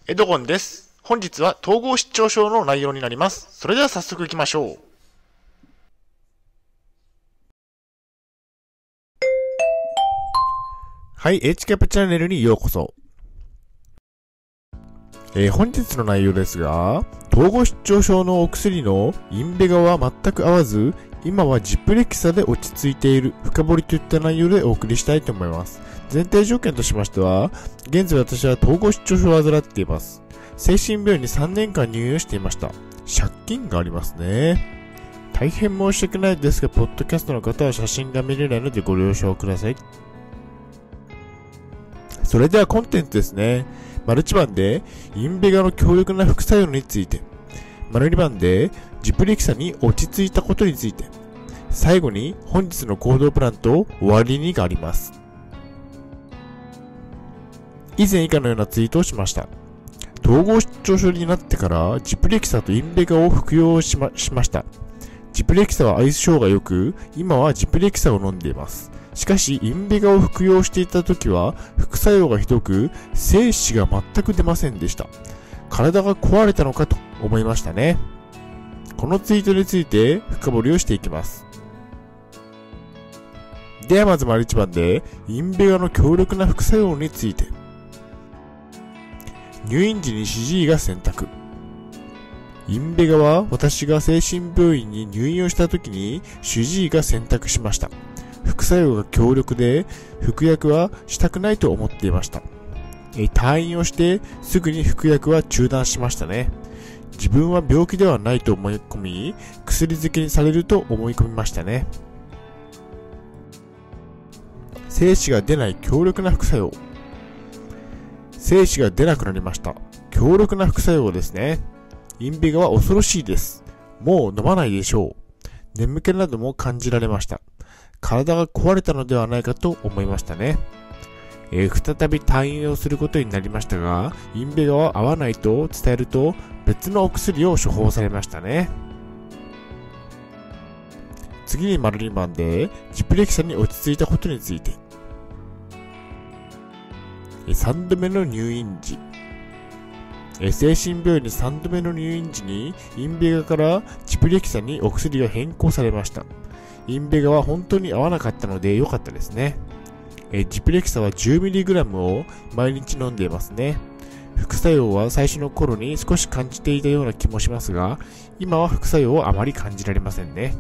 エドゴンです。本日は統合失調症の内容になります。それでは早速いきましょう。 はい、H キャップチャンネルにようこそ。本日の内容ですが、統合失調症のお薬のインベガは全く合わず、今はジプレキサで落ち着いている深掘りといった内容でお送りしたいと思います。前提条件としましては、現在私は統合失調症を患っています。精神病院に3年間入院していました。借金がありますね。大変申し訳ないですが、ポッドキャストの方は写真が見れないのでご了承ください。それではコンテンツですね。丸1番でインベガの強力な副作用について、丸2番でジプレキサに落ち着いたことについて、最後に本日の行動プランと終わりにがあります。以前以下のようなツイートをしました。統合失調症になってからジプレキサとインベガを服用しました。ジプレキサは相性が良く、今はジプレキサを飲んでいます。しかし、インベガを服用していた時は、副作用がひどく、精子が全く出ませんでした。体が壊れたのかと思いましたね。このツイートについて深掘りをしていきます。ではまず丸1番で、インベガの強力な副作用について。入院時に主治医が選択。インベガは私が精神病院に入院をした時に主治医が選択しました。副作用が強力で、服薬はしたくないと思っていました。退院をしてすぐに服薬は中断しましたね。自分は病気ではないと思い込み、薬漬けにされると思い込みましたね。精子が出ない強力な副作用。精子が出なくなりました。強力な副作用ですね。インベガは恐ろしいです。もう飲まないでしょう。眠気なども感じられました。体が壊れたのではないかと思いましたね。再び退院をすることになりましたが、インベガは合わないと伝えると別のお薬を処方されましたね。次に丸2番でジプレキサに落ち着いたことについて。3度目の入院時。精神病院に3度目の入院時にインベガからジプレキサにお薬が変更されました。インベガは本当に合わなかったので良かったですね。ジプレキサは 10mg を毎日飲んでいますね。副作用は最初の頃に少し感じていたような気もしますが、今は副作用はあまり感じられませんね。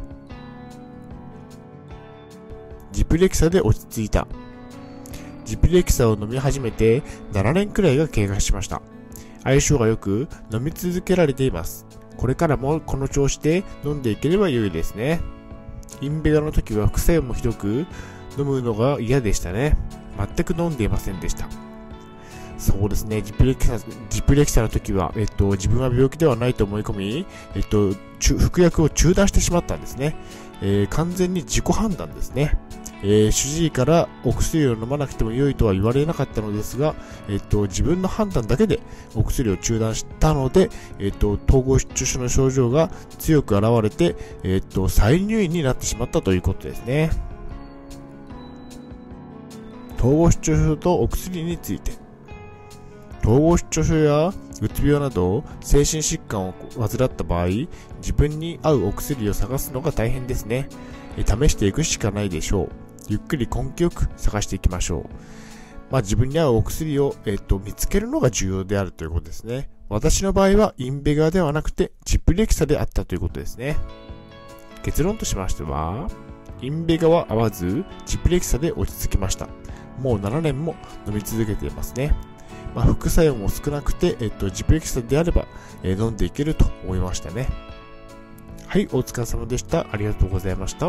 ジプレキサで落ち着いた。ジプレキサを飲み始めて7年くらいが経過しました。相性が良く飲み続けられています。これからもこの調子で飲んでいければ良いですね。インベガの時は副作用もひどく飲むのが嫌でしたね。全く飲んでいませんでした。そうですね、ジプレキサの時は、自分は病気ではないと思い込み、服薬を中断してしまったんですね。完全に自己判断ですね。主治医からお薬を飲まなくても良いとは言われなかったのですが、自分の判断だけでお薬を中断したので、統合失調症の症状が強く現れて、再入院になってしまったということですね。統合失調症とお薬について。統合失調症やうつ病など精神疾患を患った場合、自分に合うお薬を探すのが大変ですね。試していくしかないでしょう。ゆっくり根気よく探していきましょう。自分に合うお薬を、見つけるのが重要であるということですね。私の場合はインベガではなくてジプレキサであったということですね。結論としましては、インベガは合わずジプレキサで落ち着きました。もう7年も飲み続けていますね。副作用も少なくて、ジプレキサであれば、飲んでいけると思いましたね。はい、お疲れ様でした。ありがとうございました。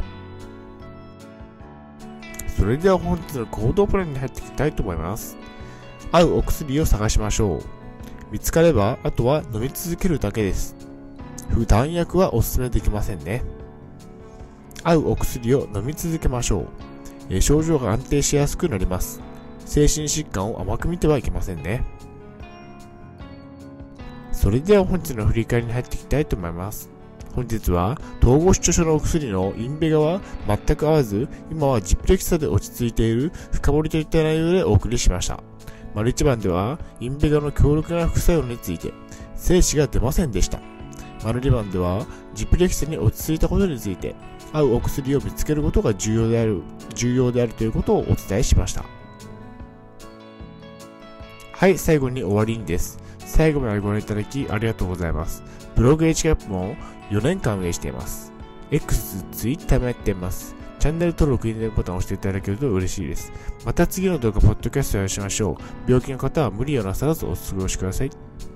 それでは本日の行動プランに入っていきたいと思います。合うお薬を探しましょう。見つかれば、あとは飲み続けるだけです。弾薬はお勧めできませんね。合うお薬を飲み続けましょう。症状が安定しやすくなります。精神疾患を甘く見てはいけませんね。それでは本日の振り返りに入っていきたいと思います。本日は統合失調症のお薬のインベガは全く合わず、今はジプレキサで落ち着いている深掘りといった内容でお送りしました。 丸1番では、インベガの強力な副作用について、精子が出ませんでした。丸2番では、ジプレキサに落ち着いたことについて、合うお薬を見つけることが重要であるということをお伝えしました。はい、最後に終わりにです。最後までご覧いただきありがとうございます。ブログ HCAP も4年間運営しています。X、Twitter もやっています。チャンネル登録、いいねボタンを押していただけると嬉しいです。また次の動画、ポッドキャストをお会いしましょう。病気の方は無理をなさらずお過ごしください。